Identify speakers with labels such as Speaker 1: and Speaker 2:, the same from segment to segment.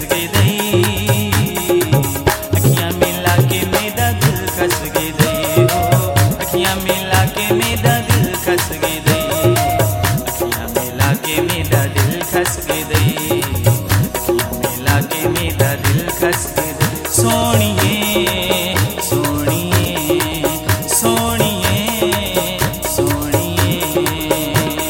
Speaker 1: गई दई, अखियां मिला के मेरा दिल खस गई दई हो, अखियां मिला के मेरा दिल खस गई दई, अखियां मिला के मेरा दिल खस गई दई, अखियां मिला के मेरा दिल खस गई दई। सोनिए सोनिए सोनिए सोनिए।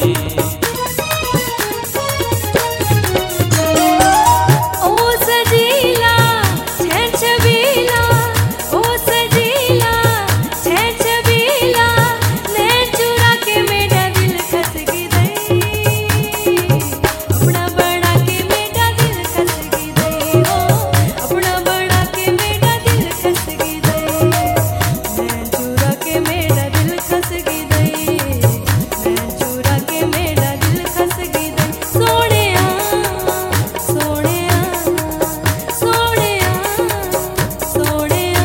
Speaker 2: ओ सजीला छैन छबीला, ओ सजीला छैन छबीला, नैन चुरा के मेरा दिल खस गई दई, अपना बना के मेरा दिल खस गई दई हो, अपना बना के मेरा दिल खस गई दई, नैन चुरा के मेरा दिल खस गई दई, नैन चुरा के मेरा दिल खस गई दई। सोहणिया सोहणिया सोहणिया सोहणिया।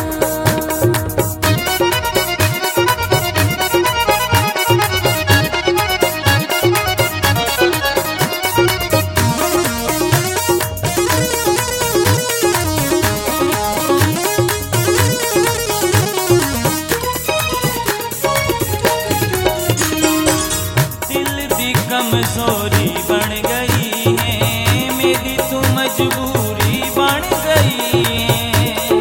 Speaker 1: दिल दी कमजोरी बन गई है, मेरी तू मजबूरी बन गई है,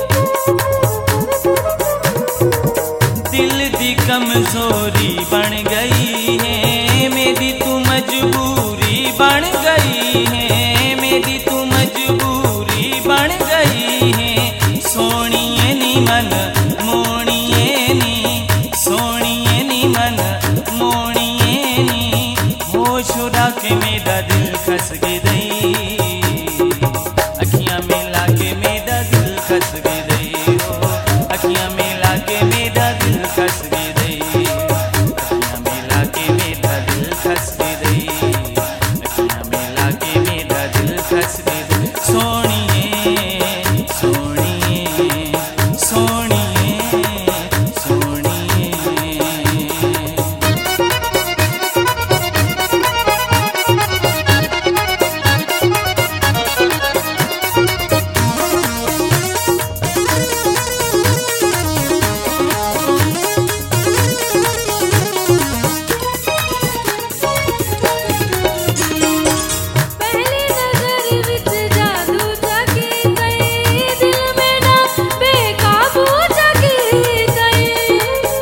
Speaker 1: दिल दी कमजोरी बन गई है, मेरी तू मजबूरी बन गई है, मेरी तू मजबूरी बन गई है। सोनिए नी मन मोनिए नी, सोनिए नी मन मोनिए नी, होश उड़ा के मेरा दिल खस गई दई, अखियां मिला के मेरा दिल खस गई दई हो, अखियां मिला के मेरा दिल खस गई दई, अखियां मिला के मेरा दिल खस गई दई, अखियां मिला के मेरा दिल खस गई दई। सोनिए सोनिए सोनिए सोनिए।
Speaker 2: पहली नजर विच जादू जागी गई, दिल मेरा बेकाबू जागी गई,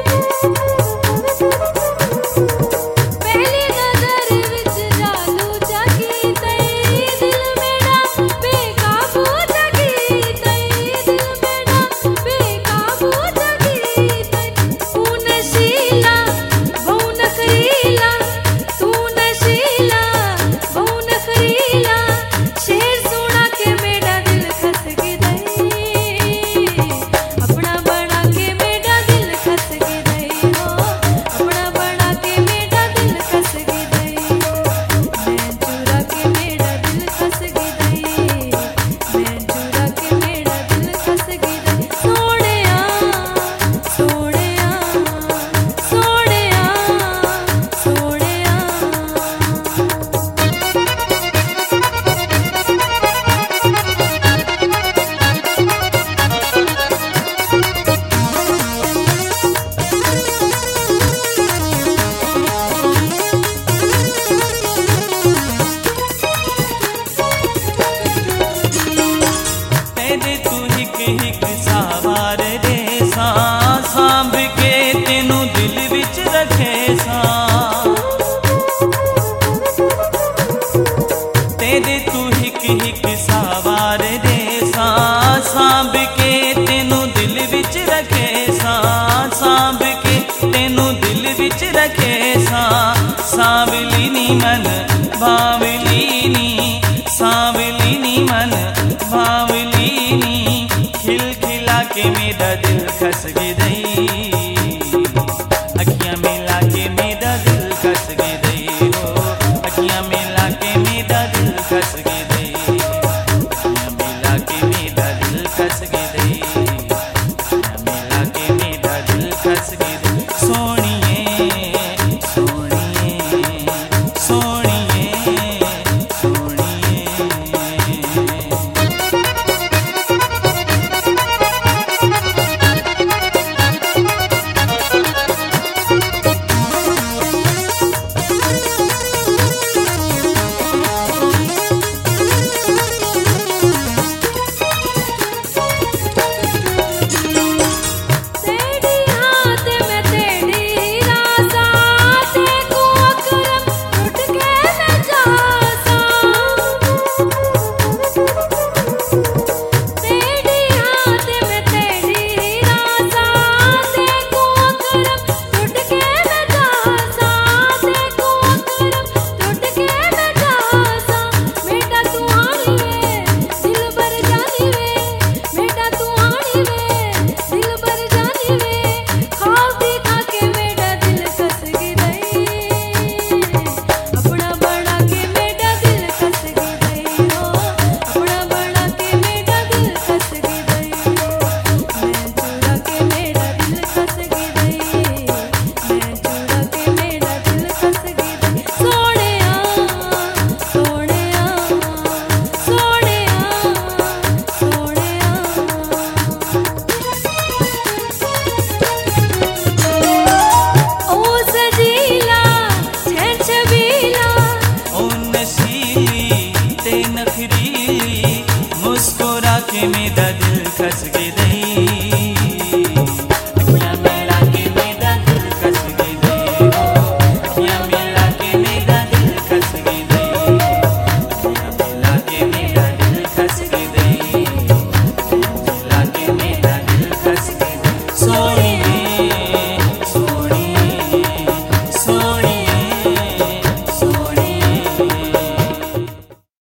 Speaker 2: पहली नजर विच जादू जागी गई, दिल मेरा बेकाबू जागी गई, दिल मेरा बेकाबू जागी गई। तू नशीला बहु नखरीला, तू नशीला बहु नखरीला, शेर सुना के मेरा दिल खस गई दई, अपना बना के मेरा दिल खस गई दई हो, अपना बना के मेरा दिल खस गई दई, नैन चुरा के मेरा दिल खस गई दई, नैन चुरा के मेरा दिल खस गई दई। सोहणिया सोहणिया सोहणिया सोहणिया।
Speaker 1: तेरे तू हिक हिक सावार रे सा, सांभ के तेनू दिल विच रखे सा, तेरे तू हिक हिक सावार रे सा, सांभ के तेनू दिल विच रखे सा, सांभ के तेनू दिल विच रखे सा। सांवली नी मन बावली नी, सांवली नी मन बावली नी, खिल खिला के मेरा दिल खस गई दई, अखियां मिला के मेरा दिल खस गई दई हो, अखियां मिला के मेरा दिल खस गई दई, में दा दिल खस गे